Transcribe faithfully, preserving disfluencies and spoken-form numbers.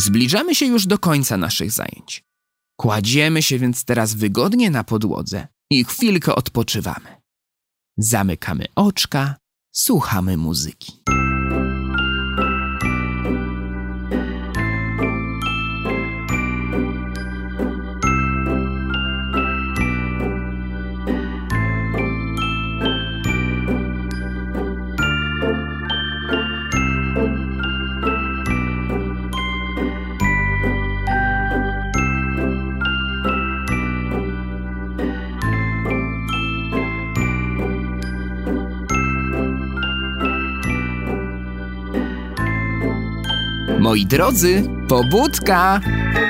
Zbliżamy się już do końca naszych zajęć. Kładziemy się więc teraz wygodnie na podłodze i chwilkę odpoczywamy. Zamykamy oczka, słuchamy muzyki. Moi drodzy, pobudka!